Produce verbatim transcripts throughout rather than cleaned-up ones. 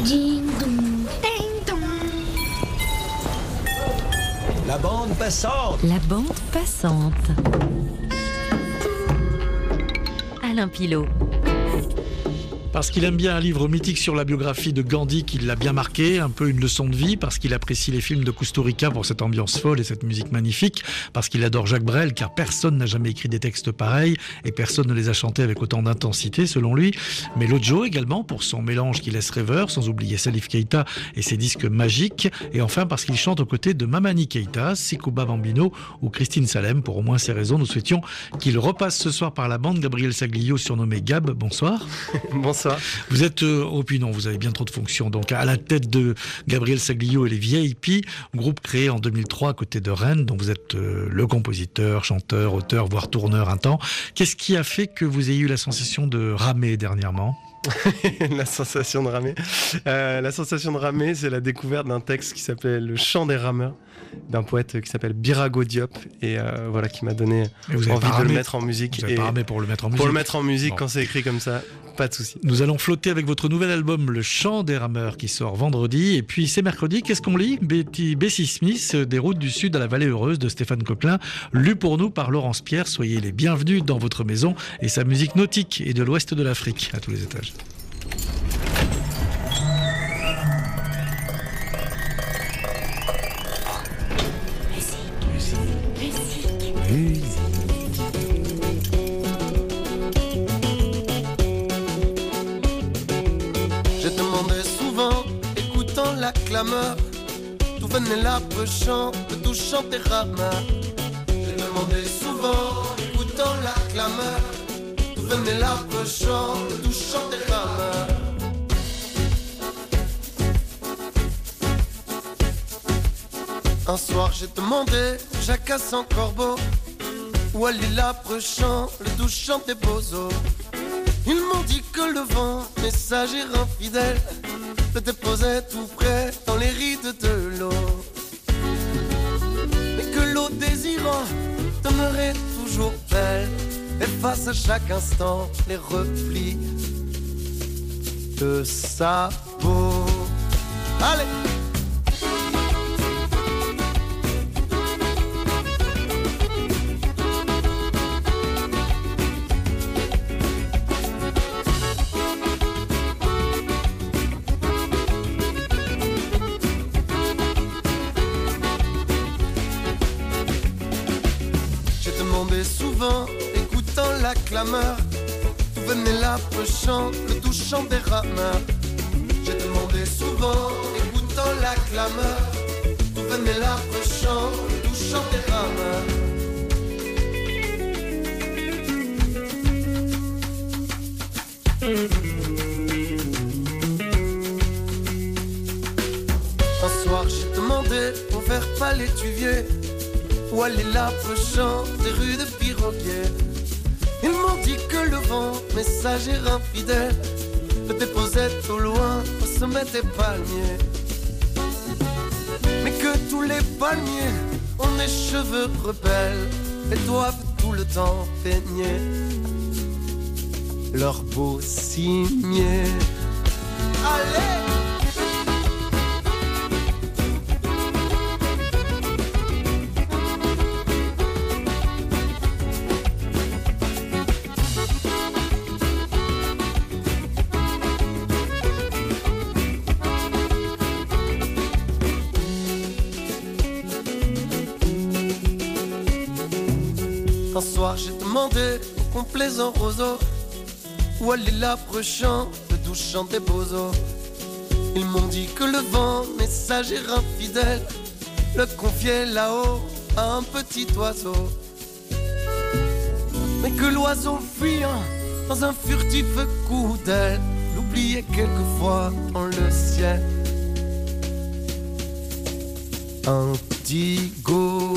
Ding dong, ding dong. La bande passante. La bande passante. Alain Pilot. Parce qu'il aime bien un livre mythique sur la biographie de Gandhi qui l'a bien marqué, un peu une leçon de vie, parce qu'il apprécie les films de Kusturica pour cette ambiance folle et cette musique magnifique, parce qu'il adore Jacques Brel, car personne n'a jamais écrit des textes pareils et personne ne les a chantés avec autant d'intensité selon lui. Mais Lojo également pour son mélange qui laisse rêveur, sans oublier Salif Keita et ses disques magiques, et enfin parce qu'il chante aux côtés de Mamani Keita, Sikuba Bambino ou Christine Salem. Pour au moins ces raisons, nous souhaitions qu'il repasse ce soir par la bande. Gabriel Saglio, surnommé Gab, bonsoir. Bonsoir. Vous êtes, euh, oh puis non, vous avez bien trop de fonctions, donc à la tête de Gabriel Saglio et les V I P, groupe créé en deux mille trois à côté de Rennes, dont vous êtes euh, le compositeur, chanteur, auteur, voire tourneur un temps. Qu'est-ce qui a fait que vous ayez eu la sensation de ramer dernièrement ? La sensation de ramer. Euh, la sensation de ramer, c'est la découverte d'un texte qui s'appelle Le Chant des rameurs, d'un poète qui s'appelle Birago Diop, et euh, voilà, qui m'a donné envie de le mettre en musique. Vous avez et pas ramé pour le mettre en musique. Pour le mettre en musique, bon. Quand c'est écrit comme ça, pas de souci. Nous allons flotter avec votre nouvel album Le Chant des rameurs qui sort vendredi, et puis c'est mercredi. Qu'est-ce qu'on lit ? Betty, Bessie Smith, Des routes du sud à la vallée heureuse de Stéphane Coquelin, lu pour nous par Laurence Pierre. Soyez les bienvenus dans votre maison et sa musique nautique et de l'ouest de l'Afrique à tous les étages. Je demandais souvent, écoutant la clameur, d'où venait l'arbre chant, le doux chant des rameurs. Je demandais souvent, écoutant la clameur, d'où venait l'arbre chant, le doux chant des rameurs. Un soir j'ai demandé, jacasse en corbeau, où allait l'arbre chant, le doux chant des bozos. Ils m'ont dit que le vent, messager infidèle, le déposait tout près dans les rides de l'eau. Mais que l'eau désirant demeurait toujours belle, efface à chaque instant les replis de sa peau. Allez! Souvent, écoutant la clameur, d'où venait l'arbre chant, le doux chant des rameurs. J'ai demandé souvent, écoutant la clameur, d'où venait l'arbre chant, le doux chant des rameurs. Un soir j'ai demandé au vert palétuvier, où allait l'arbre chant des rues de Piroguier. Ils m'ont dit que le vent, messager infidèle, le déposait au loin au sommet des palmiers. Mais que tous les palmiers ont des cheveux rebelles et doivent tout le temps peigner leur beau cimier. Allez! Un soir j'ai demandé aux complaisants roseaux, où allait l'arbre chant, le doux chant des bozos. Ils m'ont dit que le vent, messager infidèle, le confiait là-haut à un petit oiseau. Mais que l'oiseau fuyant dans un furtif coup d'aile, l'oubliait quelquefois dans le ciel. Indigo.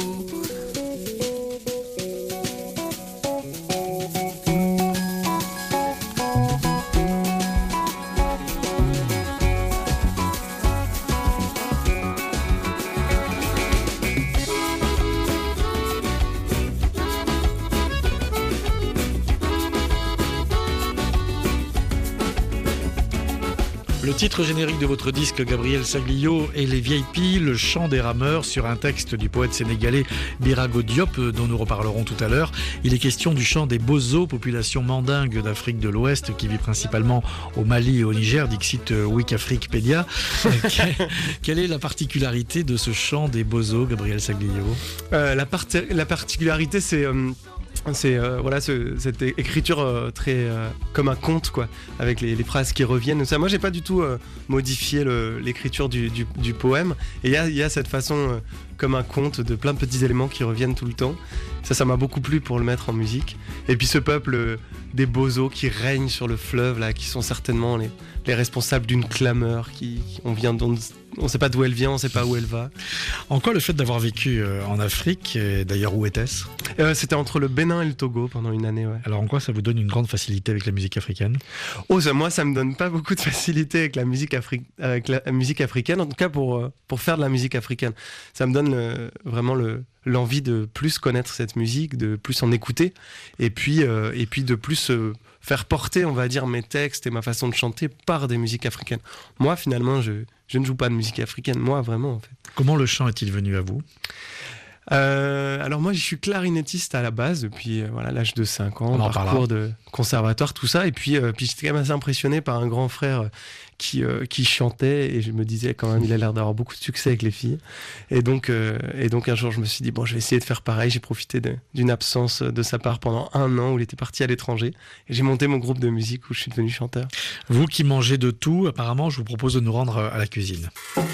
Le titre générique de votre disque, Gabriel Saglio, et Les Vieilles Pilles, le chant des rameurs, sur un texte du poète sénégalais Birago Diop, dont nous reparlerons tout à l'heure. Il est question du chant des Bozo, population mandingue d'Afrique de l'Ouest qui vit principalement au Mali et au Niger, dixit Wikifrikpedia. Quelle est la particularité de ce chant des Bozo, Gabriel Saglio? euh, la, part- la particularité, c'est... Euh... C'est euh, voilà ce, cette écriture euh, très euh, comme un conte, quoi, avec les, les phrases qui reviennent. Ça, moi, j'ai pas du tout euh, modifié le, l'écriture du, du, du poème. Et il y a, y a cette façon euh, comme un conte de plein de petits éléments qui reviennent tout le temps. Ça, ça m'a beaucoup plu pour le mettre en musique. Et puis ce peuple euh, des Bozo qui règnent sur le fleuve là, qui sont certainement les, les responsables d'une clameur qui, qui on vient d'on, on sait pas d'où elle vient, on sait pas où elle va. En quoi le fait d'avoir vécu euh, en Afrique, et d'ailleurs où était-ce? euh, C'était entre le Bénin et le Togo pendant une année. Ouais. Alors en quoi ça vous donne une grande facilité avec la musique africaine? Oh, ça, moi, ça me donne pas beaucoup de facilité avec la musique, Afri- avec la musique africaine, en tout cas pour, euh, pour faire de la musique africaine. Ça me donne le, vraiment le, l'envie de plus connaître cette musique, de plus en écouter, et puis, euh, et puis de plus euh, faire porter, on va dire, mes textes et ma façon de chanter par des musiques africaines. Moi, finalement, je, je ne joue pas de musique africaine, moi, vraiment, en fait. Comment le chant est-il venu à vous? Euh, alors moi je suis clarinettiste à la base depuis euh, voilà, l'âge de cinq ans, parcours de conservatoire, tout ça, et puis, euh, puis j'étais quand même assez impressionné par un grand frère qui, euh, qui chantait, et je me disais quand même il a l'air d'avoir beaucoup de succès avec les filles, et donc, euh, et donc un jour je me suis dit bon, je vais essayer de faire pareil. J'ai profité de, d'une absence de sa part pendant un an où il était parti à l'étranger, et j'ai monté mon groupe de musique où je suis devenu chanteur. Vous qui mangez de tout, apparemment je vous propose de nous rendre à la cuisine.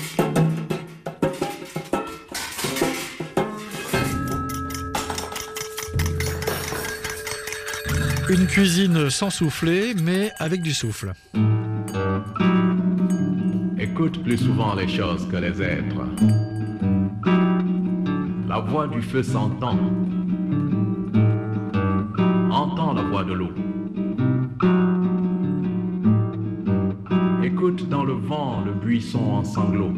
Une cuisine sans souffler, mais avec du souffle. Écoute plus souvent les choses que les êtres. La voix du feu s'entend. Entends la voix de l'eau. Écoute dans le vent le buisson en sanglots.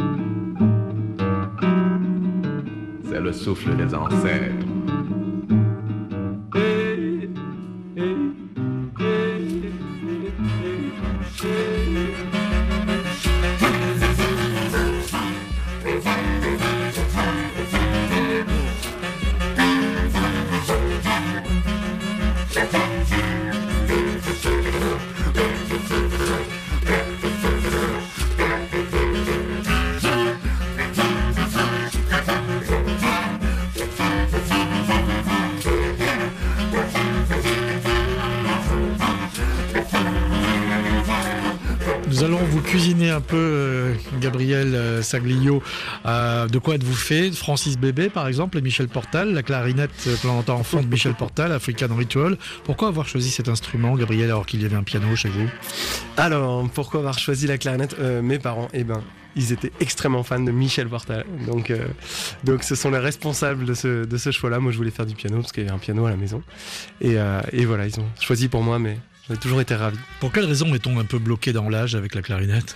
C'est le souffle des ancêtres. Nous allons vous cuisiner un peu, euh, Gabriel euh, Saglio. Euh, de quoi êtes-vous fait? Francis Bébé, par exemple, et Michel Portal, la clarinette que l'on entend en fond de Michel Portal, African Ritual. Pourquoi avoir choisi cet instrument, Gabriel, alors qu'il y avait un piano chez vous? Alors, pourquoi avoir choisi la clarinette? euh, Mes parents, eh ben, ils étaient extrêmement fans de Michel Portal. Donc, euh, donc ce sont les responsables de ce, de ce choix-là. Moi, je voulais faire du piano parce qu'il y avait un piano à la maison. Et, euh, et voilà, ils ont choisi pour moi, mais j'en ai toujours été ravi. Pour quelle raison est-on un peu bloqué dans l'âge avec la clarinette?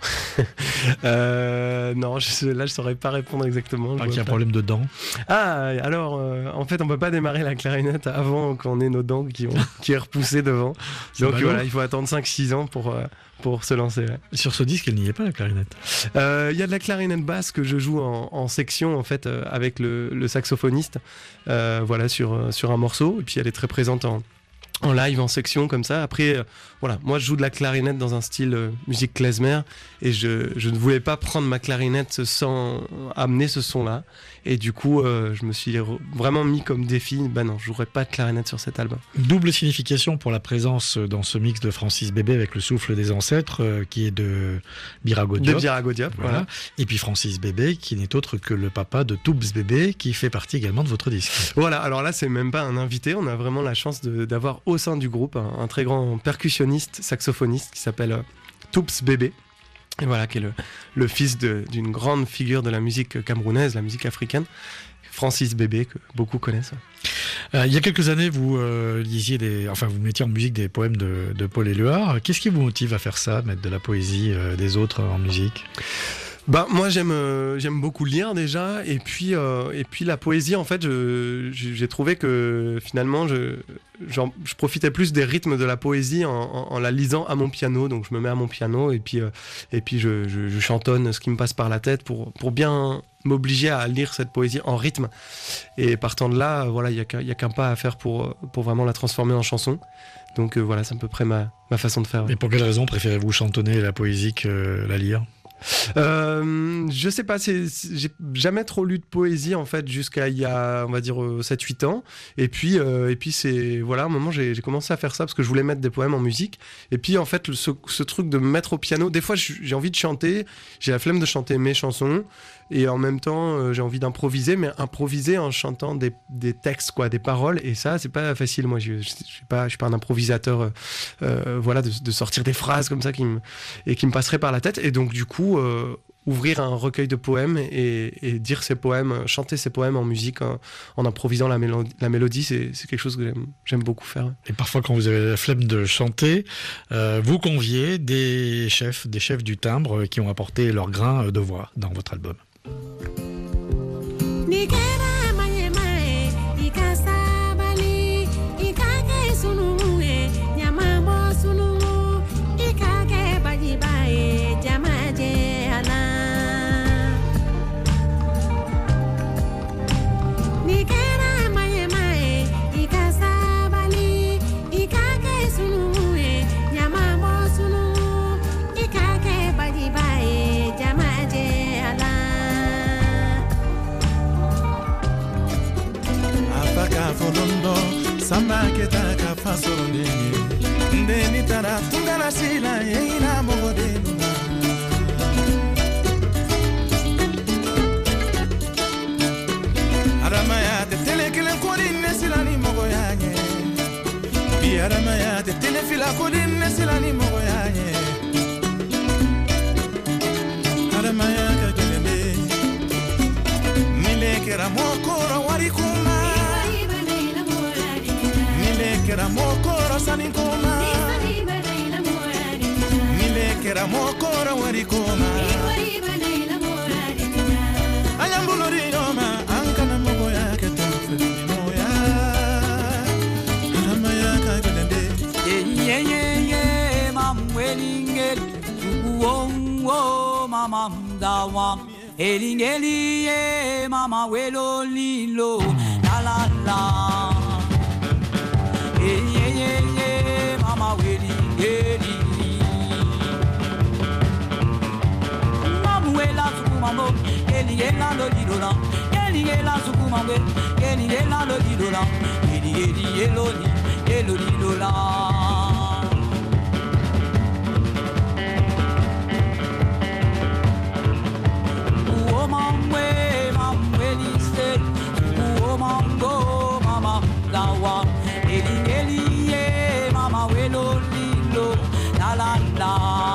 euh, non, je, là je saurais pas répondre exactement. Pas qu'il y a un problème de dents. Ah, alors euh, en fait on peut pas démarrer la clarinette avant qu'on ait nos dents qui ont qui est repoussé devant. C'est donc ballot. Voilà, il faut attendre cinq six ans pour euh, pour se lancer. Ouais. Sur ce disque, elle n'y est pas, la clarinette. Il euh, y a de la clarinette basse que je joue en, en section en fait euh, avec le, le saxophoniste. Euh, voilà, sur sur un morceau, et puis elle est très présente en en live, en section, comme ça. Après, euh, voilà, moi je joue de la clarinette dans un style euh, musique klezmer, et je, je ne voulais pas prendre ma clarinette sans amener ce son-là. Et du coup, euh, je me suis re- vraiment mis comme défi, bah non, je jouerai pas de clarinette sur cet album. Double signification pour la présence dans ce mix de Francis Bébé avec le souffle des ancêtres, euh, qui est de Birago Diop. De Birago Diop, voilà. voilà. Et puis Francis Bébé, qui n'est autre que le papa de Toubs Bébé, qui fait partie également de votre disque. Voilà, alors là, c'est même pas un invité, on a vraiment la chance de, d'avoir au sein du groupe un, un très grand percussionniste, saxophoniste qui s'appelle euh, Toubs Bébé. Et voilà, qui est le, le fils de, d'une grande figure de la musique camerounaise, la musique africaine, Francis Bébé, que beaucoup connaissent. Euh, il y a quelques années, vous euh, lisiez des, enfin, vous mettiez en musique des poèmes de, de Paul Éluard. Qu'est-ce qui vous motive à faire ça, mettre de la poésie euh, des autres en musique? Bah moi j'aime euh, j'aime beaucoup lire déjà et puis euh, et puis la poésie en fait je, j'ai trouvé que finalement je genre, je profitais plus des rythmes de la poésie en, en, en la lisant à mon piano, donc je me mets à mon piano et puis euh, et puis je, je, je chantonne ce qui me passe par la tête pour pour bien m'obliger à lire cette poésie en rythme, et partant de là voilà il y a qu'un, il y a qu'un pas à faire pour pour vraiment la transformer en chanson. Donc euh, voilà, c'est à peu près ma ma façon de faire. Et pour quelle raison préférez-vous chantonner la poésie que la lire? Euh, je sais pas, c'est, c'est, j'ai jamais trop lu de poésie en fait jusqu'à il y a on va dire sept huit ans, et puis euh, et puis c'est voilà, à un moment j'ai, j'ai commencé à faire ça parce que je voulais mettre des poèmes en musique, et puis en fait ce, ce truc de me mettre au piano, des fois j'ai envie de chanter, j'ai la flemme de chanter mes chansons, et en même temps euh, j'ai envie d'improviser, mais improviser en chantant des, des textes quoi, des paroles, et ça c'est pas facile. Moi je, je, je suis pas je suis pas un improvisateur euh, euh, voilà de, de sortir des phrases comme ça qui me et qui me passeraient par la tête, et donc du coup Euh, ouvrir un recueil de poèmes et, et dire ces poèmes, chanter ces poèmes en musique en, en improvisant la mélodie, la mélodie c'est, c'est quelque chose que j'aime, j'aime beaucoup faire. Et parfois quand vous avez la flemme de chanter, euh, vous conviez des chefs, des chefs du timbre qui ont apporté leur grain de voix dans votre album. Samba keta ka fasoro ndeni ndeni tara tungana sila yeina mogodena aramaya te telekele kodine sila ni mogoyanye bi aramaya te telefila kodine sila ni mogoyanye aramaya ka gelende milekera mokoro warikuma Kera mokoro sanikoma Mile kera mokoro warikoma Ayambulori yoma ankana mogo yake tofe moya Arama yaka gelende Ye ye ye mam welingel Uwo mama mdawa Elingeli ye mama welo lilo La la la Ye ye ye mama weli geli Mamu wela suku mambo Geli gela lo di dola Geli gela suku mambo Geli gela lo di dola Geli geli yelo di Yelo di dola Uo mamwe mamwe liste Uo mambo mama lawa Eli eli ye mama welo lilo la la la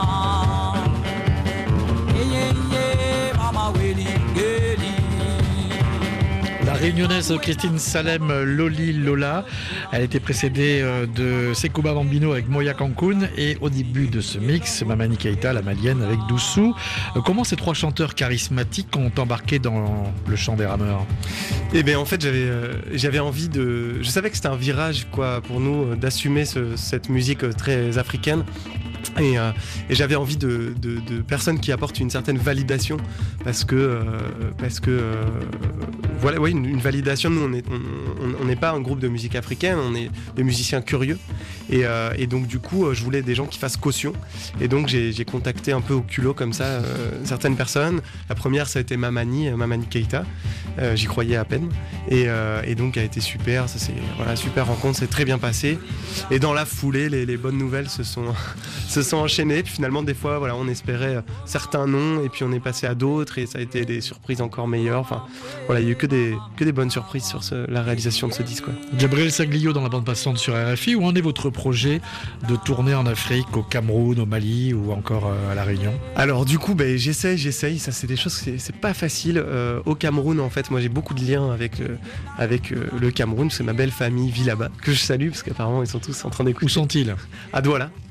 Ye ye ye mama weli geli. La réunionnaise Christine Salem Loli Lola, elle était précédée de Sekouba Bambino avec Moya Cancun, et au début de ce mix, Mamani Keïta, la malienne, avec Doussou. Comment ces trois chanteurs charismatiques ont embarqué dans le chant des rameurs? Eh bien en fait j'avais, euh, j'avais envie de... Je savais que c'était un virage quoi, pour nous d'assumer ce, cette musique très africaine. Et, euh, et j'avais envie de, de, de personnes qui apportent une certaine validation, parce que euh, parce que euh, voilà, ouais, une, une validation. Nous, on est on, on n'est pas un groupe de musique africaine, on est des musiciens curieux, et, euh, et donc du coup, je voulais des gens qui fassent caution. Et donc j'ai, j'ai contacté un peu au culot comme ça euh, certaines personnes. La première, ça a été Mamani, Mamani Keïta. Euh, j'y croyais à peine, et, euh, et donc elle a été super. Ça c'est voilà, super rencontre, c'est très bien passé. Et dans la foulée, les, les bonnes nouvelles se sont se sont enchaînés, puis finalement des fois voilà, on espérait certains noms et puis on est passé à d'autres, et ça a été des surprises encore meilleures. Enfin voilà, il y a eu que des, que des bonnes surprises sur ce, la réalisation de ce disque quoi. Gabriel Saglio dans la bande passante sur R F I. Où en est votre projet de tourner en Afrique, au Cameroun, au Mali ou encore euh, à La Réunion? Alors du coup ben, j'essaye, j'essaye, ça c'est des choses, c'est, c'est pas facile. Euh, au Cameroun en fait, moi j'ai beaucoup de liens avec, euh, avec euh, le Cameroun, parce que ma belle famille vit là-bas, que je salue parce qu'apparemment ils sont tous en train d'écouter. Où sont-ils? À Douala.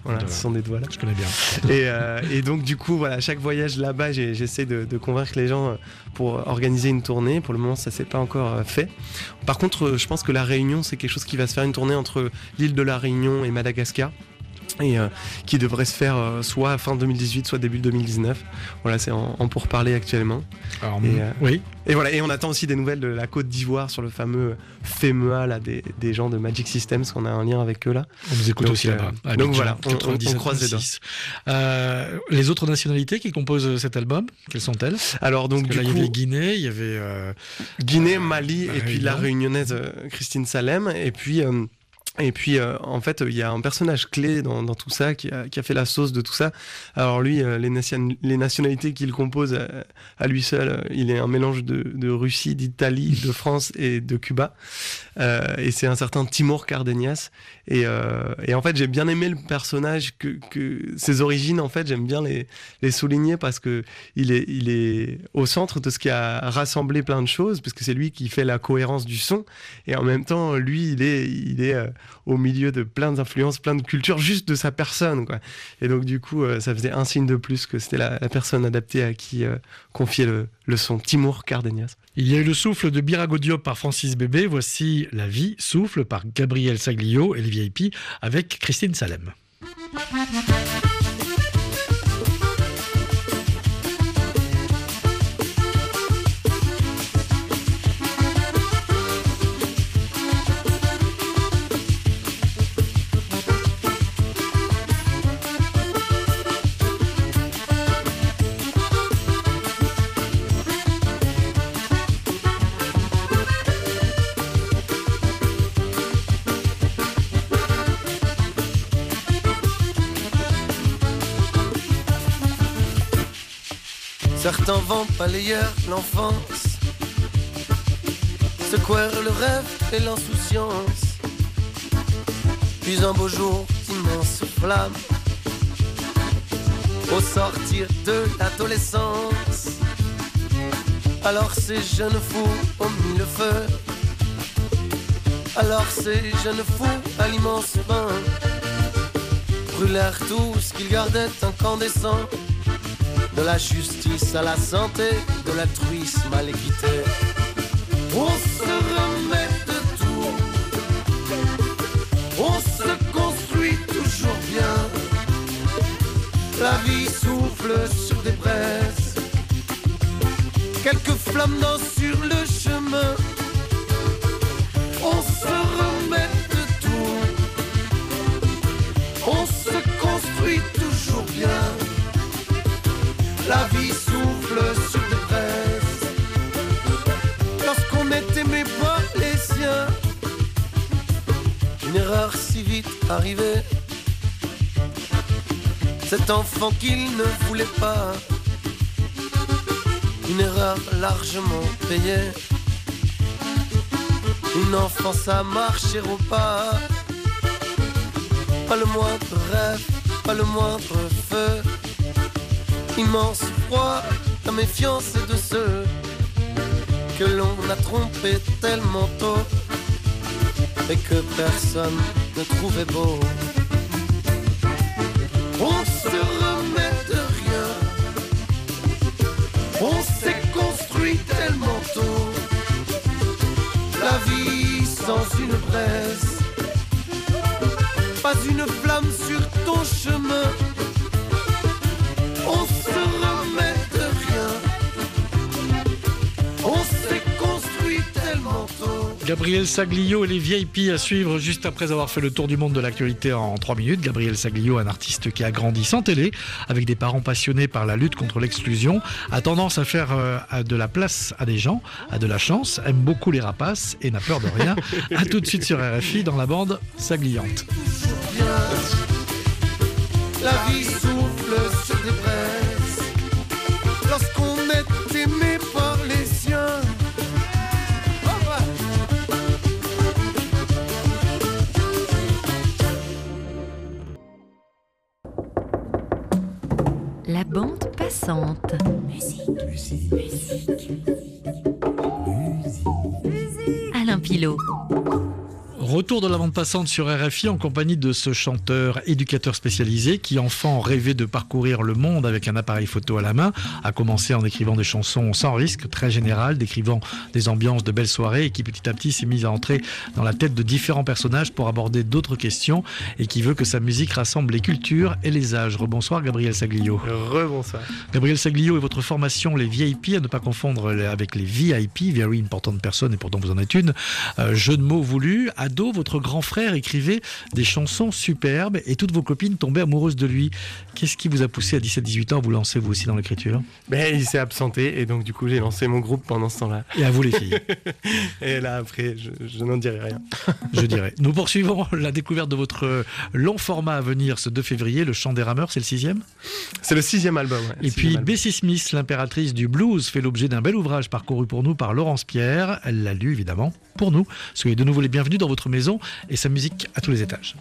Voilà, Voilà. ce sont des doigts là. Je connais bien. Et, euh, et donc du coup, voilà, chaque voyage là-bas, j'ai, j'essaie de, de convaincre les gens pour organiser une tournée. Pour le moment, ça s'est pas encore fait. Par contre, je pense que la Réunion, c'est quelque chose qui va se faire, une tournée entre l'île de la Réunion et Madagascar. Et euh, qui devrait se faire euh, soit fin deux mille dix-huit, soit début deux mille dix-neuf. Voilà, c'est en, en pourparlers actuellement. Alors, et, euh, oui. Et voilà, et on attend aussi des nouvelles de la Côte d'Ivoire sur le fameux FEMEA là, des, des gens de Magic Systems, qu'on a un lien avec eux là. On nous écoute donc, aussi euh, là-bas. donc Abidjan, voilà, on, on, on croise les doigts. Euh, les autres nationalités qui composent cet album, quelles sont-elles? Alors donc Parce que du là, coup, il y avait Guinée, il y avait euh, Guinée, Mali euh, et puis la réunionnaise euh, Christine Salem et puis euh, Et puis, euh, en fait, il y a un personnage clé dans, dans tout ça qui a, qui a fait la sauce de tout ça. Alors lui, euh, les, nation- les nationalités qu'il compose à, à lui seul, euh, il est un mélange de, de Russie, d'Italie, de France et de Cuba. Euh, et c'est un certain Timur Cardenas. Et, euh, et en fait, j'ai bien aimé le personnage, que, que ses origines, en fait, j'aime bien les, les souligner parce que il est, il est au centre de ce qui a rassemblé plein de choses, parce que c'est lui qui fait la cohérence du son. Et en même temps, lui, il est, il est euh, au milieu de plein d'influences, plein de cultures, juste de sa personne, quoi. Et donc, du coup, euh, ça faisait un signe de plus que c'était la, la personne adaptée à qui euh, confier le, le son. Timur Cardenas. Il y a eu le souffle de Birago Diop par Francis Bébé. Voici La vie souffle par Gabriel Saglio et les V I P avec Christine Salem. Certains vents balayèrent l'enfance, secouèrent le rêve et l'insouciance. Puis un beau jour d'immenses flammes, au sortir de l'adolescence. Alors ces jeunes fous ont mis le feu, alors ces jeunes fous à l'immense bain brûlèrent tout ce qu'ils gardaient incandescent. De la justice à la santé, de l'altruisme à l'équité. On se remet de tout, on se construit toujours bien. La vie souffle sur des braises, quelques flammes dansent sur le chemin. On se remet de tout, on se construit toujours bien. La vie souffle sur des braises, lorsqu'on est aimé par les siens. Une erreur si vite arrivée, cet enfant qu'il ne voulait pas. Une erreur largement payée, une enfance à marcher au pas. Pas le moindre rêve, pas le moindre feu. Immense froid, la méfiance de ceux que l'on a trompés tellement tôt et que personne ne trouvait beau. On se remet de rien, on s'est construit tellement tôt. La vie sans une braise, pas une flamme sur ton chemin. On se remet de rien, on s'est construit tellement tôt. Gabriel Saglio et les V I P à suivre juste après avoir fait le tour du monde de l'actualité en trois minutes. Gabriel Saglio, un artiste qui a grandi sans télé, avec des parents passionnés par la lutte contre l'exclusion, a tendance à faire euh, à de la place à des gens, a de la chance, aime beaucoup les rapaces et n'a peur de rien. A tout de suite sur R F I dans la bande Sagliante. La vie souffle sur des braises, lorsqu'on est aimé par les siens. La bande passante. Musique. Musique. Musique. Musique. Alain Pilot. Retour de la bande passante sur R F I en compagnie de ce chanteur éducateur spécialisé qui, enfant, rêvait de parcourir le monde avec un appareil photo à la main, a commencé en écrivant des chansons sans risque, très générales, décrivant des ambiances de belles soirées et qui petit à petit s'est mise à entrer dans la tête de différents personnages pour aborder d'autres questions et qui veut que sa musique rassemble les cultures et les âges. Rebonsoir Gabriel Saglio. Rebonsoir. Gabriel Saglio et votre formation, les V I P, à ne pas confondre avec les V I P, Very Important Person, et pourtant vous en êtes une. Euh, jeu de mots voulu. Ado, votre grand frère écrivait des chansons superbes et toutes vos copines tombaient amoureuses de lui. Qu'est-ce qui vous a poussé à dix-sept dix-huit ans à vous lancer vous aussi dans l'écriture ? Ben, il s'est absenté et donc du coup j'ai lancé mon groupe pendant ce temps-là. Et à vous les filles. Et là après, je, je n'en dirai rien. Je dirais. Nous poursuivons la découverte de votre long format à venir ce deux février, Le Chant des Rameurs, c'est le sixième ? C'est le sixième album. Ouais, et puis Bessie Smith, l'impératrice du blues, fait l'objet d'un bel ouvrage parcouru pour nous par Laurence Pierre. Elle l'a lu évidemment pour nous. Soyez de nouveau les bienvenus dans votre maison et sa musique à tous les étages.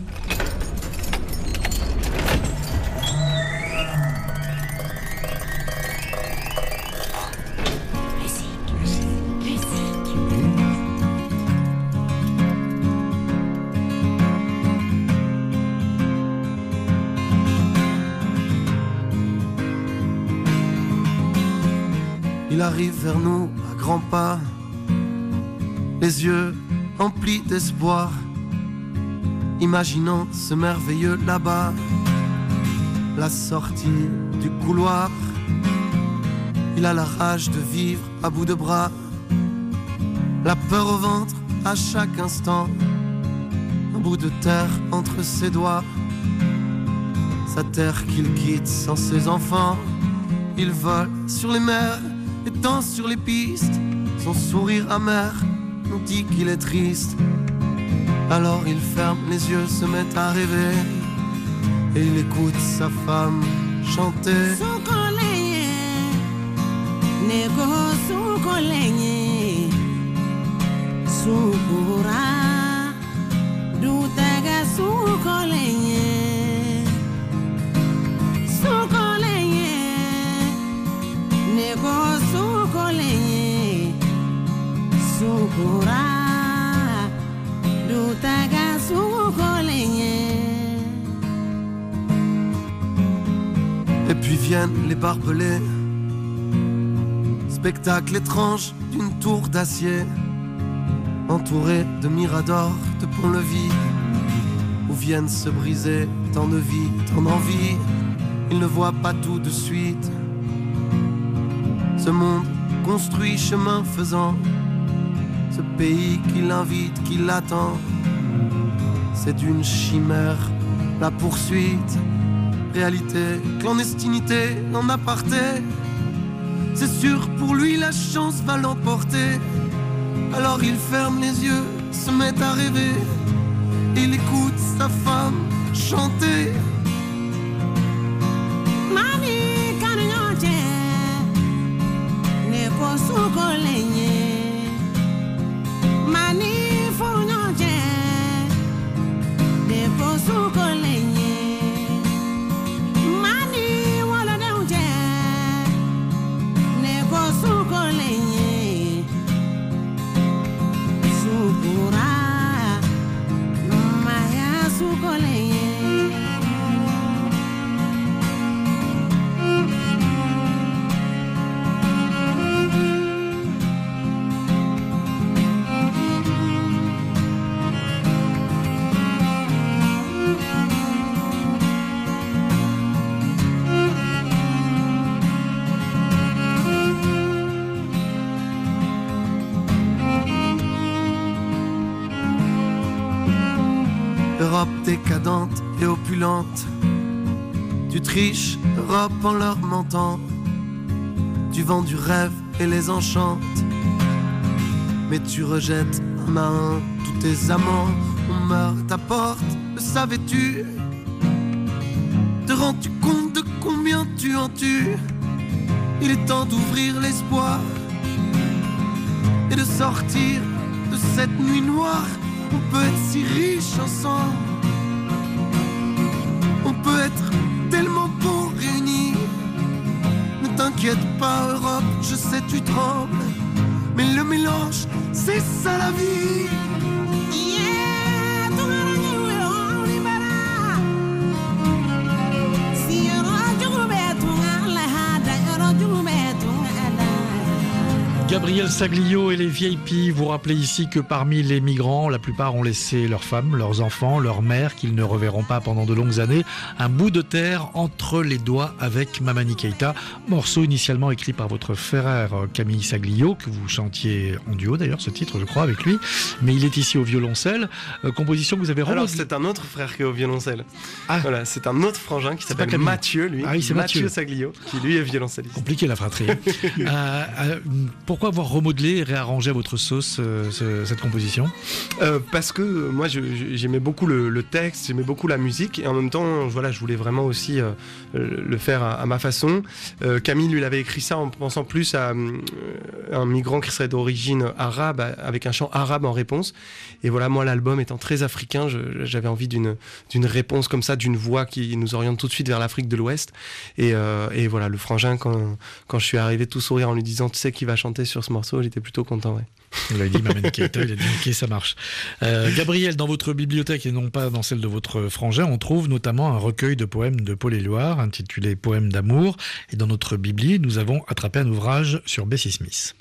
Il arrive vers nous à grands pas, les yeux emplis d'espoir, imaginant ce merveilleux là-bas, la sortie du couloir. Il a la rage de vivre à bout de bras, la peur au ventre à chaque instant, un bout de terre entre ses doigts, sa terre qu'il quitte sans ses enfants. Il vole sur les mers et danse sur les pistes, son sourire amer nous dit qu'il est triste. Alors il ferme les yeux, se met à rêver, et il écoute sa femme chanter. Et puis viennent les barbelés, spectacle étrange d'une tour d'acier, entourée de miradors, de ponts-levis, où viennent se briser tant de vie, tant d'envie. Il ne voit pas tout de suite ce monde construit chemin faisant, ce pays qui l'invite, qui l'attend. C'est d'une chimère la poursuite, réalité, clandestinité, en aparté. C'est sûr pour lui la chance va l'emporter. Alors il ferme les yeux, se met à rêver, il écoute sa femme chanter. Europe décadente et opulente, tu triches Europe en leur mentant, tu vends du rêve et les enchantes, mais tu rejettes un à un tous tes amants. On meurt à ta porte, le savais-tu? Te rends-tu compte de combien tu en tues? Il est temps d'ouvrir l'espoir et de sortir de cette nuit noire. On peut être si riche ensemble, on peut être tellement beaux réunis. Ne t'inquiète pas Europe, je sais tu trembles, mais le mélange, c'est ça la vie. Yeah. Gabriel Saglio et les V I P, vous rappelez ici que parmi les migrants, la plupart ont laissé leurs femmes, leurs enfants, leurs mères qu'ils ne reverront pas pendant de longues années, un bout de terre entre les doigts avec Mamani Keïta, morceau initialement écrit par votre frère Camille Saglio, que vous chantiez en duo d'ailleurs, ce titre je crois avec lui, mais il est ici au violoncelle, euh, composition que vous avez remodelée. Alors c'est un autre frère qui est au violoncelle, ah. voilà, c'est un autre frangin qui s'appelle Mathieu, lui, ah oui, c'est Mathieu, Mathieu Saglio, qui lui est violoncelliste. Compliqué la fratrie. euh, euh, pourquoi avoir remodelé et réarrangé à votre sauce euh, ce, cette composition? euh, Parce que euh, moi je, je, j'aimais beaucoup le, le texte, j'aimais beaucoup la musique et en même temps voilà, je voulais vraiment aussi euh, le faire à, à ma façon. Euh, Camille lui l'avait écrit ça en pensant plus à euh, un migrant qui serait d'origine arabe avec un chant arabe en réponse. Et voilà, moi l'album étant très africain, je, j'avais envie d'une, d'une réponse comme ça, d'une voix qui nous oriente tout de suite vers l'Afrique de l'Ouest. Et, euh, et voilà, le frangin, quand, quand je suis arrivé tout sourire en lui disant tu sais qui va chanter sur ce morceau, j'étais plutôt content. Ouais. Il a dit Mamani Keïta, il a dit ok, ça marche. Euh, Gabriel, dans votre bibliothèque et non pas dans celle de votre frangin, on trouve notamment un recueil de poèmes de Paul Éluard intitulé Poèmes d'amour. Et dans notre bibli, nous avons attrapé un ouvrage sur Bessie Smith.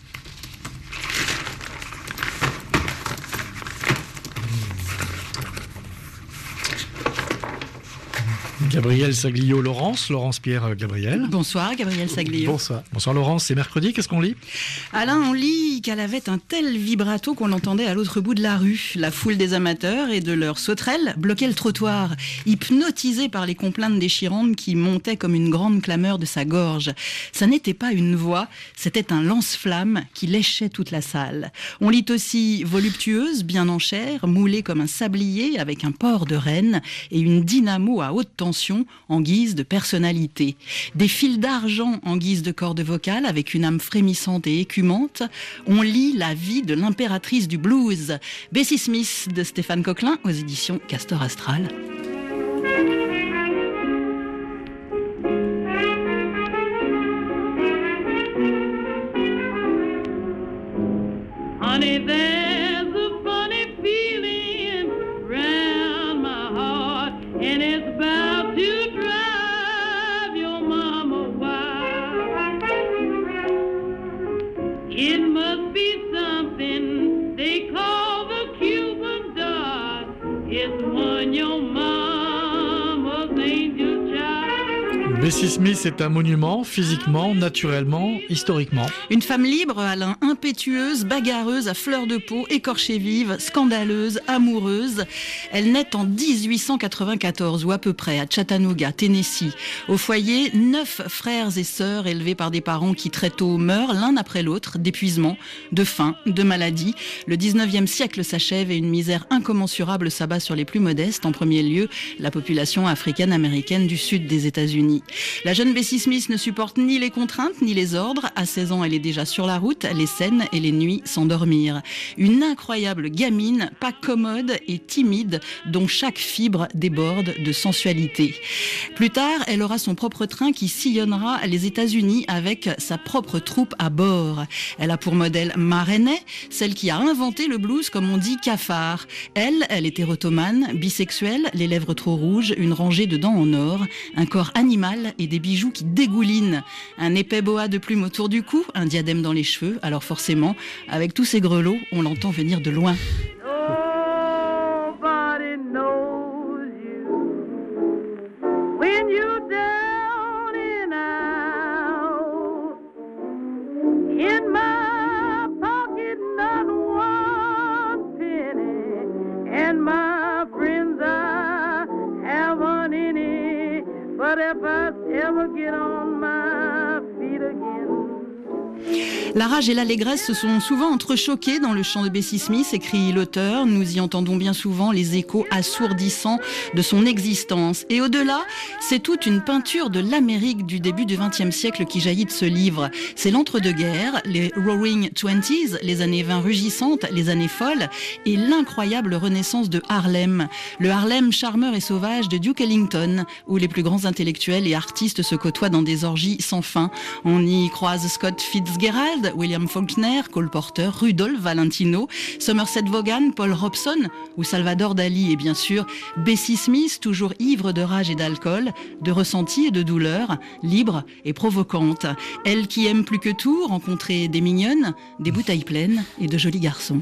Gabriel Saglio, Laurence, Laurence Pierre Gabriel. Bonsoir Gabriel Saglio. Bonsoir. Bonsoir Laurence, c'est mercredi, qu'est-ce qu'on lit? Alain, on lit qu'elle avait un tel vibrato qu'on l'entendait à l'autre bout de la rue. La foule des amateurs et de leurs sauterelles bloquait le trottoir, hypnotisée par les complaintes déchirantes qui montaient comme une grande clameur de sa gorge. Ça n'était pas une voix, c'était un lance-flamme qui léchait toute la salle. On lit aussi voluptueuse, bien en chair, moulée comme un sablier avec un port de reine et une dynamo à haute tension en guise de personnalité. Des fils d'argent en guise de cordes vocales avec une âme frémissante et écumante. On lit la vie de l'impératrice du blues. Bessie Smith de Stéphane Coquelin aux éditions Castor Astral. Honey, there's a funny feeling round my heart, and it's about to drive your mama wild. It must be something they call the Cuban dot. It's one your mama's angel child. Bessie Smith est un monument, physiquement, naturellement, historiquement. Une femme libre, Alain, impétueuse, bagarreuse, à fleur de peau, écorchée vive, scandaleuse, amoureuse. Elle naît en dix-huit cent quatre-vingt-quatorze, ou à peu près, à Chattanooga, Tennessee. Au foyer, neuf frères et sœurs élevés par des parents qui très tôt meurent l'un après l'autre, d'épuisement, de faim, de maladie. Le dix-neuvième siècle s'achève et une misère incommensurable s'abat sur les plus modestes, en premier lieu la population africaine-américaine du sud des États-Unis. La jeune Bessie Smith ne supporte ni les contraintes ni les ordres. À seize ans, elle est déjà sur la route, les scènes et les nuits sans dormir. Une incroyable gamine, pas commode et timide, dont chaque fibre déborde de sensualité. Plus tard, elle aura son propre train qui sillonnera les États-Unis avec sa propre troupe à bord. Elle a pour modèle Ma Rainey, celle qui a inventé le blues comme on dit cafard. Elle, elle est érotomane, bisexuelle, les lèvres trop rouges, une rangée de dents en or, un corps animal et des bijoux qui dégoulinent. Un épais boa de plumes autour du cou, un diadème dans les cheveux. Alors forcément, avec tous ces grelots, on l'entend venir de loin. Nobody knows you when you're down and out. In my pocket, not one penny, and my friends, I haven't any. But if I ever get on my feet again. La rage et l'allégresse se sont souvent entrechoquées dans le chant de Bessie Smith, écrit l'auteur. Nous y entendons bien souvent les échos assourdissants de son existence. Et au-delà, c'est toute une peinture de l'Amérique du début du vingtième siècle qui jaillit de ce livre. C'est l'entre-deux-guerres, les Roaring Twenties, les années vingt rugissantes, les années folles, et l'incroyable renaissance de Harlem. Le Harlem charmeur et sauvage de Duke Ellington, où les plus grands intellectuels et artistes se côtoient dans des orgies sans fin. On y croise Scott Fitzgerald, Fitzgerald, William Faulkner, Cole Porter, Rudolph Valentino, Somerset Vaughan, Paul Robeson ou Salvador Dali et bien sûr Bessie Smith, toujours ivre de rage et d'alcool, de ressenti et de douleur, libre et provocante. Elle qui aime plus que tout rencontrer des mignonnes, des bouteilles pleines et de jolis garçons.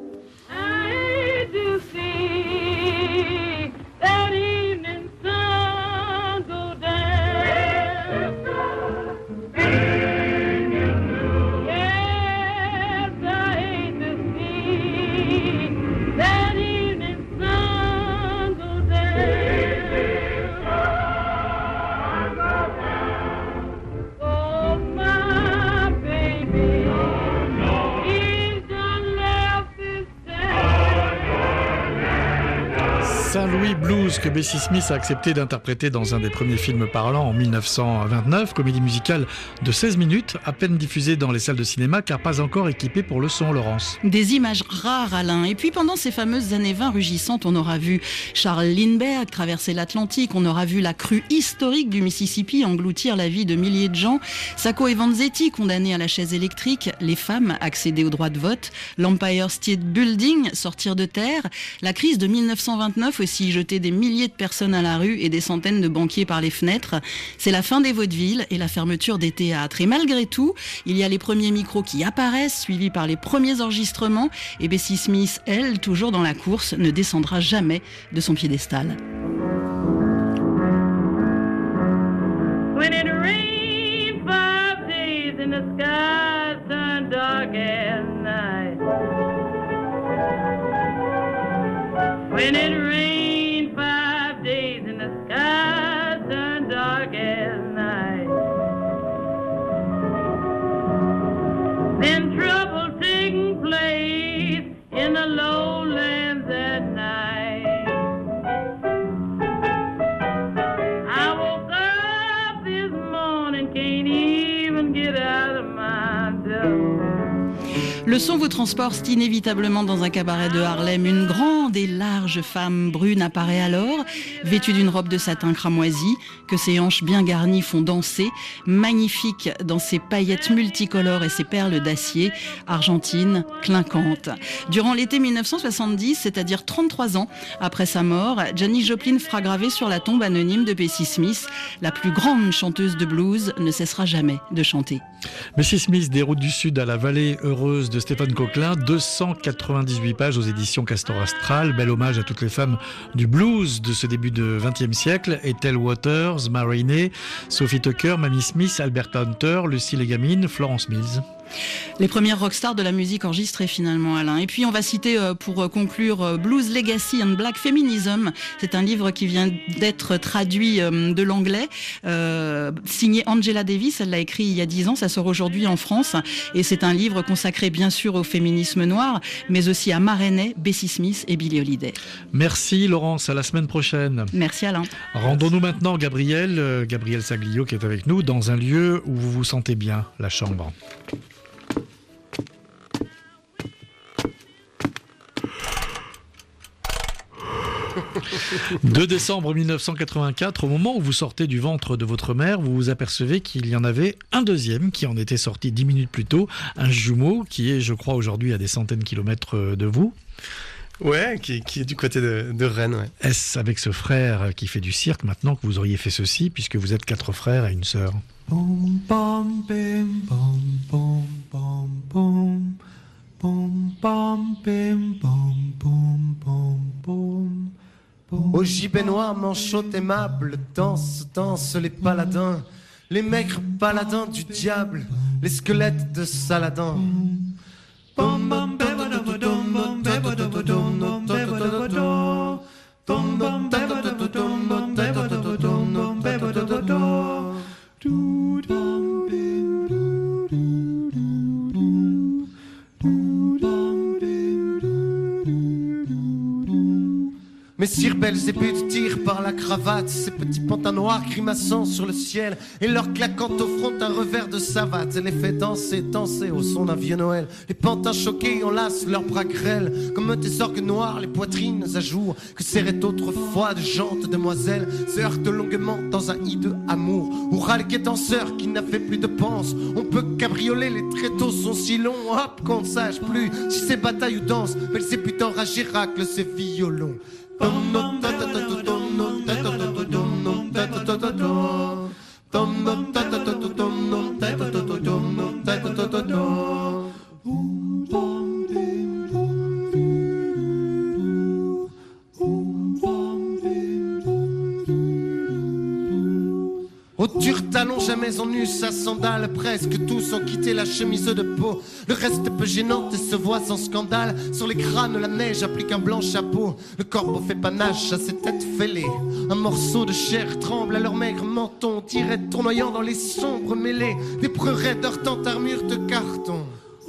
Saint-Louis Blues que Bessie Smith a accepté d'interpréter dans un des premiers films parlants en mille neuf cent vingt-neuf, comédie musicale de seize minutes, à peine diffusée dans les salles de cinéma car pas encore équipée pour le son, Laurence. Des images rares, Alain. Et puis pendant ces fameuses années vingt rugissantes, on aura vu Charles Lindbergh traverser l'Atlantique, on aura vu la crue historique du Mississippi engloutir la vie de milliers de gens, Sacco et Vanzetti condamnés à la chaise électrique, les femmes accéder au droit de vote, l'Empire State Building sortir de terre, la crise de mille neuf cent vingt-neuf aussi jeter des milliers de personnes à la rue et des centaines de banquiers par les fenêtres. C'est la fin des vaudevilles et la fermeture des théâtres. Et malgré tout, il y a les premiers micros qui apparaissent, suivis par les premiers enregistrements. Et Bessie Smith, elle, toujours dans la course, ne descendra jamais de son piédestal. When it rained five days and the sky turned dark at night. When it rained five days and the sky turned dark at night. Then trouble taking place in the lowlands at night. I woke up this morning, can't even get out of my door. Le son vous transporte inévitablement dans un cabaret de Harlem. Une grande et large femme brune apparaît alors, vêtue d'une robe de satin cramoisi, que ses hanches bien garnies font danser, magnifique dans ses paillettes multicolores et ses perles d'acier, argentine, clinquante. Durant l'été mille neuf cent soixante-dix, c'est-à-dire trente-trois ans après sa mort, Janis Joplin fera graver sur la tombe anonyme de Bessie Smith: la plus grande chanteuse de blues ne cessera jamais de chanter. Bessie Smith, des routes du Sud à la vallée heureuse de Stéphane Coquelin, deux cent quatre-vingt-dix-huit pages aux éditions Castor Astral. Bel hommage à toutes les femmes du blues de ce début de vingtième siècle. Ethel Waters, Marinée, Sophie Tucker, Mamie Smith, Alberta Hunter, Lucie Legamine, Florence Mills. Les premières rockstars de la musique enregistrée finalement, Alain. Et puis on va citer euh, pour conclure euh, Blues Legacy and Black Feminism. C'est un livre qui vient d'être traduit euh, de l'anglais, euh, signé Angela Davis. Elle l'a écrit il y a dix ans, ça sort aujourd'hui en France. Et c'est un livre consacré bien sûr au féminisme noir, mais aussi à Ma Rainey, Bessie Smith et Billie Holiday. Merci Laurence, à la semaine prochaine. Merci Alain. Rendons-nous maintenant, Gabriel, euh, Gabriel Saglio qui est avec nous, dans un lieu où vous vous sentez bien, la chambre. deux décembre mille neuf cent quatre-vingt-quatre, au moment où vous sortez du ventre de votre mère, vous vous apercevez qu'il y en avait un deuxième qui en était sorti dix minutes plus tôt, un jumeau qui est, je crois, aujourd'hui à des centaines de kilomètres de vous. Ouais, qui, qui est du côté de, de Rennes. Ouais. Est-ce avec ce frère qui fait du cirque maintenant que vous auriez fait ceci, puisque vous êtes quatre frères et une sœur? Bom, bom, bim, bom, bom, bom, bom. Bom, bom, bim, bom, bom, bom, bom. Au gibet noir, manchotte aimable, danse, danse les paladins, les maigres paladins du diable, les squelettes de Saladin. Bom, bom, Messire Belzébuth tire par la cravate ses petits pantins noirs grimaçant sur le ciel et leur claquant au front un revers de savate et les fait danser, danser au son d'un vieux Noël. Les pantins choqués enlacent leurs bras grêles comme des orgues noirs, les poitrines à jour que serraient autrefois de jantes demoiselles se heurtent longuement dans un hideux amour où râle les danseurs qui n'a fait plus de panse. On peut cabrioler, les tréteaux sont si longs, hop qu'on ne sache plus si c'est bataille ou danse. Belzébuth enragé racle ses violons. Au dur-talon, jamais on eut sa sandale. Presque tous ont quitté la chemise de peau. Le reste peu gênant et se voit sans scandale. Sur les crânes, la neige applique un blanc chapeau. Le corbeau fait panache à ses têtes fêlées. Un morceau de chair tremble à leur maigre menton, tiré tournoyant dans les sombres mêlées. Des preux raides heurtant armure de carton.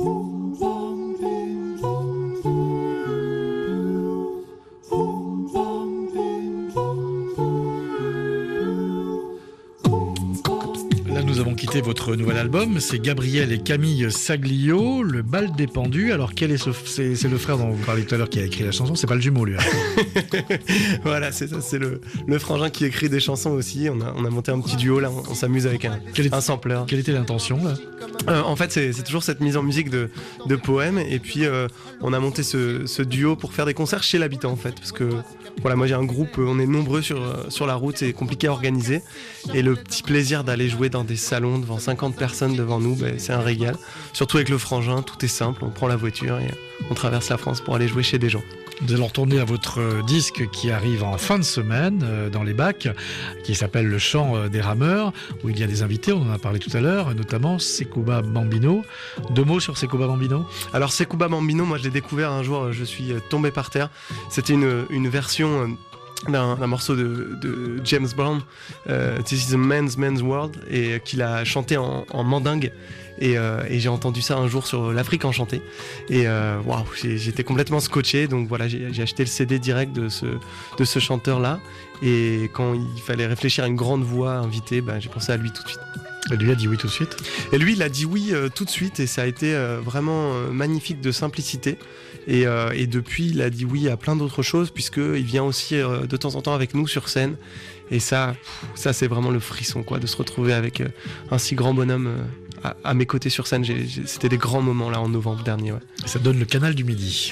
Nous avons quitté votre nouvel album, c'est Gabriel et Camille Saglio, Le Bal des Pendus. Alors quel est ce, c'est, c'est le frère dont vous parliez tout à l'heure qui a écrit la chanson, c'est pas le jumeau lui. Hein. Voilà, c'est ça, c'est le, le frangin qui écrit des chansons aussi. On a, on a monté un petit duo là, on, on s'amuse avec un, est, un sampler. Quelle était l'intention là euh, En fait, c'est, c'est toujours cette mise en musique de, de poèmes et puis euh, on a monté ce, ce duo pour faire des concerts chez l'habitant en fait, parce que voilà, moi j'ai un groupe, on est nombreux sur, sur la route, c'est compliqué à organiser et le petit plaisir d'aller jouer dans des salons devant cinquante personnes devant nous, ben, c'est un régal. Surtout avec le frangin, tout est simple, on prend la voiture et on traverse la France pour aller jouer chez des gens. Nous allons retourner à votre disque qui arrive en fin de semaine euh, dans les bacs, qui s'appelle Le Chant des Rameurs, où il y a des invités, on en a parlé tout à l'heure, notamment Sekouba Bambino. Deux mots sur Sekouba Bambino ? Alors Sekouba Bambino, moi je l'ai découvert un jour, je suis tombé par terre. C'était une, une version... Euh, D'un, d'un morceau de, de James Brown, euh, This is a Man's Man's World, et qu'il a chanté en, en mandingue. Et, euh, et j'ai entendu ça un jour sur l'Afrique enchantée. Et euh, waouh, j'ai, j'étais complètement scotché. Donc voilà, j'ai, j'ai acheté le C D direct de ce, de ce chanteur-là. Et quand il fallait réfléchir à une grande voix invitée, ben, j'ai pensé à lui tout de suite. Et lui a dit oui tout de suite. Et lui, il a dit oui euh, tout de suite. Et ça a été euh, vraiment euh, magnifique de simplicité. Et, euh, et depuis, il a dit oui à plein d'autres choses, puisqu'il vient aussi euh, de temps en temps avec nous sur scène. Et ça, ça c'est vraiment le frisson, quoi, de se retrouver avec euh, un si grand bonhomme euh, à, à mes côtés sur scène. J'ai, j'ai, c'était des grands moments là en novembre dernier. Ouais. Ça donne le Canal du Midi.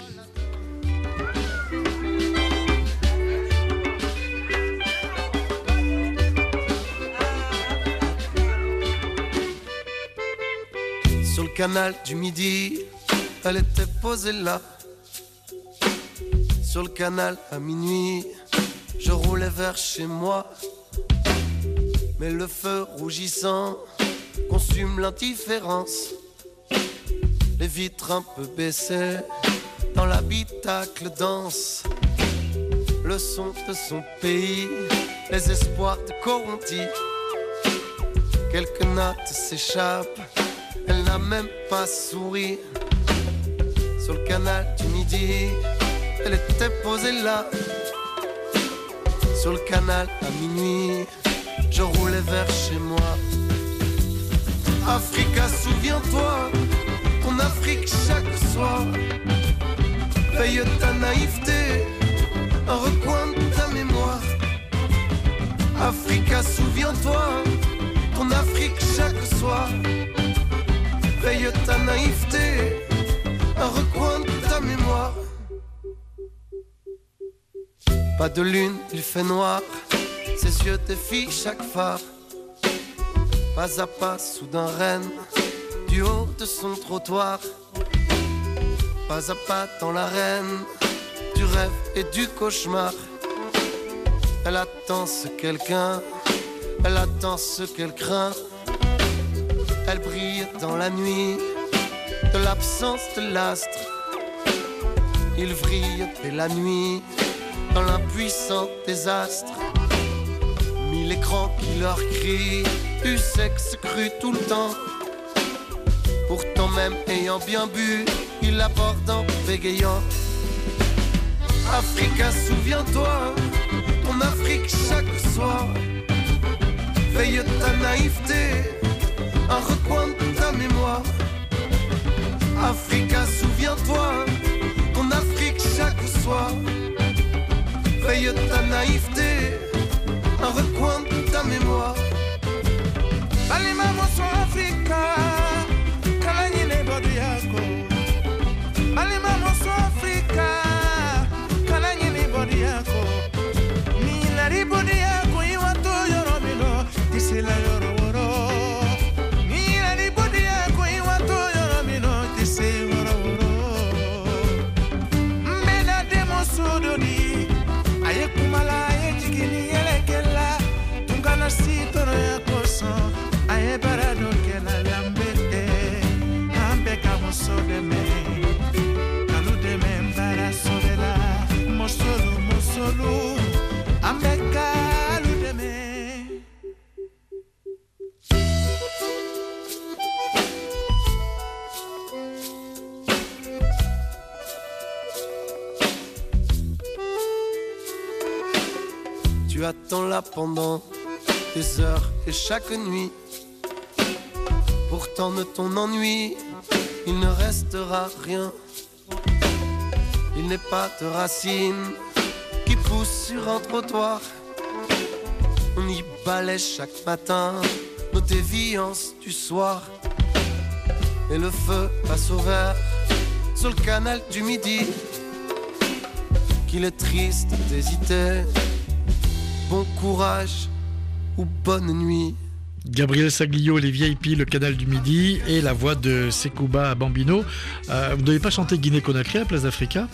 Sur le canal du Midi, elle était posée là. Sur le canal à minuit, je roulais vers chez moi. Mais le feu rougissant consume l'indifférence. Les vitres un peu baissées, dans l'habitacle danse le son de son pays, les espoirs de Coronti. Quelques notes s'échappent, elle n'a même pas souri. Sur le canal du Midi, elle était posée là. Sur le canal à minuit, je roulais vers chez moi. Africa, souviens-toi, ton Afrique chaque soir. Veille ta naïveté, un recoin de ta mémoire. Africa, souviens-toi, ton Afrique chaque soir. Veille ta naïveté, un recoin de ta mémoire. Pas de lune, il fait noir, ses yeux défient chaque phare. Pas à pas, soudain reine, du haut de son trottoir. Pas à pas dans l'arène, du rêve et du cauchemar. Elle attend ce quelqu'un, elle attend ce qu'elle craint. Elle brille dans la nuit, de l'absence de l'astre. Il vrille dès la nuit, dans l'impuissant désastre. Mille écrans qui leur crient du sexe cru tout le temps. Pourtant même ayant bien bu, il l'aborde en bégayant. Africa, souviens-toi, ton Afrique chaque soir. Veille ta naïveté, un recoin de ta mémoire. Africa, souviens-toi, ton Afrique chaque soir. Veille ta naïveté, un recoin de ta mémoire. Alima moso Africa, kalanyine bodu yako. Alima moso Africa, kalanyine bodu yako. Milari bodu yako iwato yorobino, tisila yororo. Milari bodu yako iwato yorobino, tisila yororo. Mbena demo sudoni, aye kumala aye jigini yelekela, tungana sitoro yako son. Aye parado que la lambete, ambe camoso de me, calu de me embarazo de la, mosolo, mosolo, ambe calu de me. Tu attends là pendant des heures et chaque nuit. Pourtant de ton ennui, il ne restera rien. Il n'est pas de racines qui poussent sur un trottoir. On y balaie chaque matin nos déviances du soir. Et le feu passe au vert sur le canal du Midi. Qu'il est triste d'hésiter. Bon courage ou bonne nuit. Gabriel Saglio, les V I P, le canal du Midi et la voix de Sekouba Bambino. Euh, vous ne devez pas chanter Guinée-Conakry à Place d'Africa?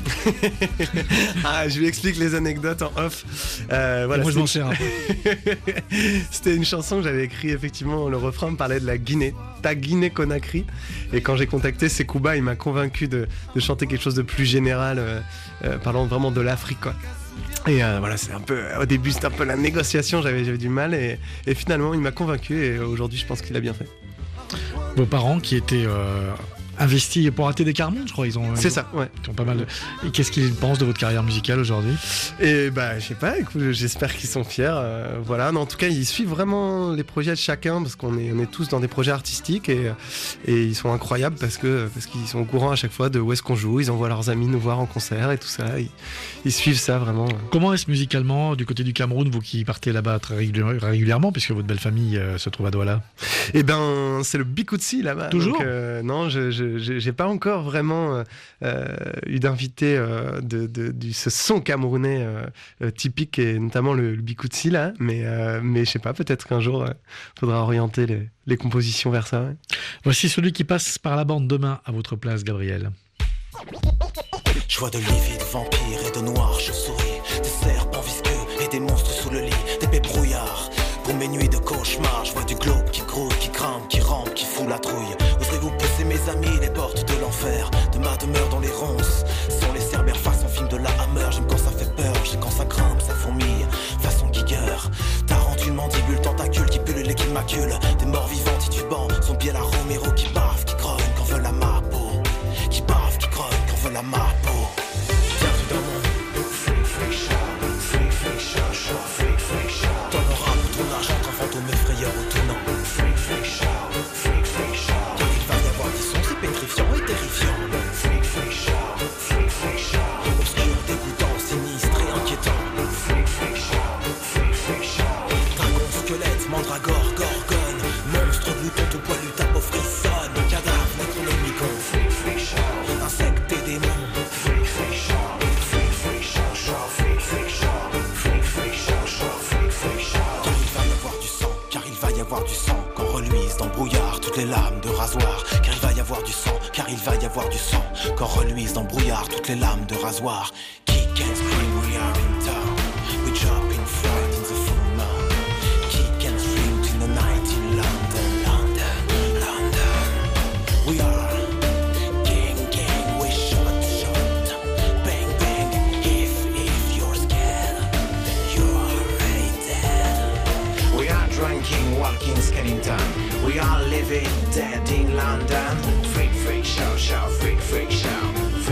Ah, je lui explique les anecdotes en off. Euh, voilà, moi je m'en sers un peu. C'était une chanson que j'avais écrite, effectivement, le refrain me parlait de la Guinée, ta Guinée-Conakry. Et quand j'ai contacté Sekouba, il m'a convaincu de, de chanter quelque chose de plus général, euh, euh, parlant vraiment de l'Afrique, quoi. Et euh, voilà, c'est un peu, au début c'était un peu la négociation, j'avais, j'avais du mal et, et finalement il m'a convaincu et aujourd'hui je pense qu'il a bien fait. Vos parents qui étaient euh, investis pour rater des Carmonde, je crois, ils ont. C'est ils ça, ont, ouais. Ils ont pas mal. De... Et qu'est-ce qu'ils pensent de votre carrière musicale aujourd'hui? Et bah je sais pas, écoute, j'espère qu'ils sont fiers. Euh, voilà, non, en tout cas ils suivent vraiment les projets de chacun parce qu'on est, on est tous dans des projets artistiques et, et ils sont incroyables parce que parce qu'ils sont au courant à chaque fois de où est-ce qu'on joue. Ils envoient leurs amis nous voir en concert et tout ça. Ils, ils suivent ça vraiment. Comment est-ce musicalement du côté du Cameroun, vous qui partez là-bas très régulièrement puisque votre belle famille euh, se trouve à Douala? Eh ben c'est le Bikoutsi là-bas. Toujours. Donc, euh, non, je, je, je j'ai pas encore vraiment euh, eu d'invité euh, de, de, de ce son camerounais euh, typique et notamment le, le Bikoutsi là, mais euh, mais je sais pas, peut-être qu'un jour il euh, faudra orienter les, les compositions vers ça. Ouais. Voici celui qui passe par la bande demain à votre place, Gabriel. Je vois de livides vampires et de noirs chauves-souris, des serpents visqueux et des monstres sous le lit, des pébrouillards. Pour mes nuits de cauchemar, je vois du glauque qui grouille, qui grimpe, qui rampe, qui fout la trouille. Oserez-vous pousser mes amis les portes de l'enfer, de ma demeure dans les ronces, sont les cerbères façon film de la Hammer. J'aime quand ça fait peur, j'aime quand ça grimpe, ça fourmille, façon Giger. Tarentule, mandibule, tentacule qui pullule et qui macule, des morts vivants titubants, son biais la Romero qui bave, qui grogne quand veut la ma peau, qui bave, qui grogne quand veut la ma peau. Bienvenue dans mon freak freak show, freak freak show, show, freak freak show. Dans le rap, ton argent, un fantôme effrayeur au tournant. Freak freak show, freak freak show. Car il va y avoir des sons si pétrifiants et terrifiants. Freak freak show, freak freak show. Obscur, dégoûtant, sinistre et inquiétant. Freak freak show, freak freak show. Dragon, squelette, mandragore, gorgone, monstre, glouton, tout poilu, ta peau frissonne. Cadavre, nécronomicon. Freak freak show, insectes et démons. Freak freak show, freak freak show, show, freak freak show, freak freak show, show, freak freak show. Car il va y avoir du sang, car il va y avoir du sang, quand reluisent dans le brouillard toutes les lames de rasoir. Car il va y avoir du sang, car il va y avoir du sang, quand reluisent dans le brouillard toutes les lames de rasoir. Kick and scream, we are in town. We drop in fright in the full moon. Kick and scream till the night in London, London, London. We are gang, gang, we shot, shot. Bang, bang, if, if you're scared, you are already dead. We are drinking, walking, scanning time. We are living dead in London. Freak, freak, show, show, freak, freak, show. Freak, freak,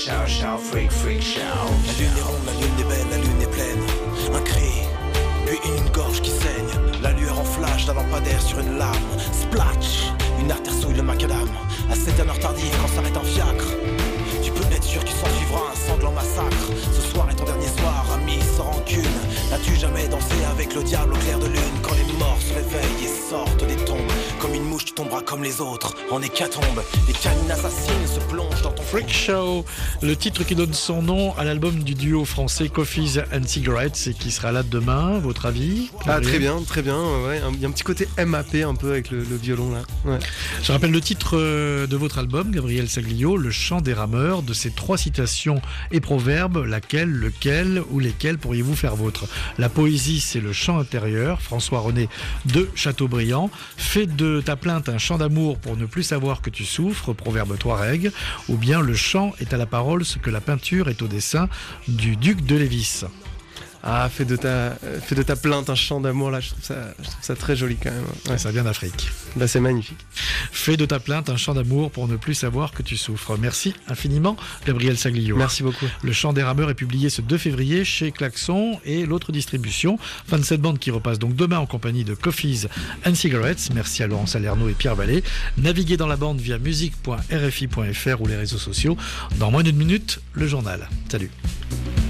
show, show, freak, freak show. La lune est ronde, la lune est belle, la lune est pleine. Un cri, puis une gorge qui saigne. La lueur en flash d'un lampadaire sur une lame. Splatch, une artère souille le macadam. À cette heure tardive quand s'arrête un fiacre. Tu peux être sûr qu'il s'en suivra un sanglant massacre. Ce soir est ton dernier soir, ami, sans rancune. N'as-tu jamais dansé avec le diable au clair de lune? Quand les morts se réveillent et sortent des tombes, comme une mouche tu tomberas comme les autres en hécatombe. Les canines assassines se plongent dans ton Freak Show, le titre qui donne son nom à l'album du duo français Coffees and Cigarettes et qui sera là demain, votre avis? Ah très bien, très bien, ouais. Il y a un petit côté M A P un peu avec le, le violon là. Ouais. Je rappelle le titre de votre album, Gabriel Saglio, Le chant des rameurs. De ces trois citations et proverbes, laquelle, lequel ou lesquels pourriez-vous faire vôtre? La poésie, c'est le chant intérieur, François-René de Chateaubriand. Fais de ta plainte un chant d'amour pour ne plus savoir que tu souffres, proverbe Touareg. Ou bien le chant est à la parole ce que la peinture est au dessin, du duc de Lévis. Ah, fais de ta, fais de ta plainte un chant d'amour, là, je trouve ça, je trouve ça très joli quand même. Ouais. Ça vient d'Afrique. Bah, c'est magnifique. Fais de ta plainte un chant d'amour pour ne plus savoir que tu souffres. Merci infiniment, Gabriel Saglio. Merci beaucoup. Le chant des rameurs est publié ce deux février chez Klaxon et l'autre distribution. Fin de cette bande qui repasse donc demain en compagnie de Coffees and Cigarettes. Merci à Laurent Salerno et Pierre Vallée. Naviguez dans la bande via musique point r f i point f r ou les réseaux sociaux. Dans moins d'une minute, le journal. Salut.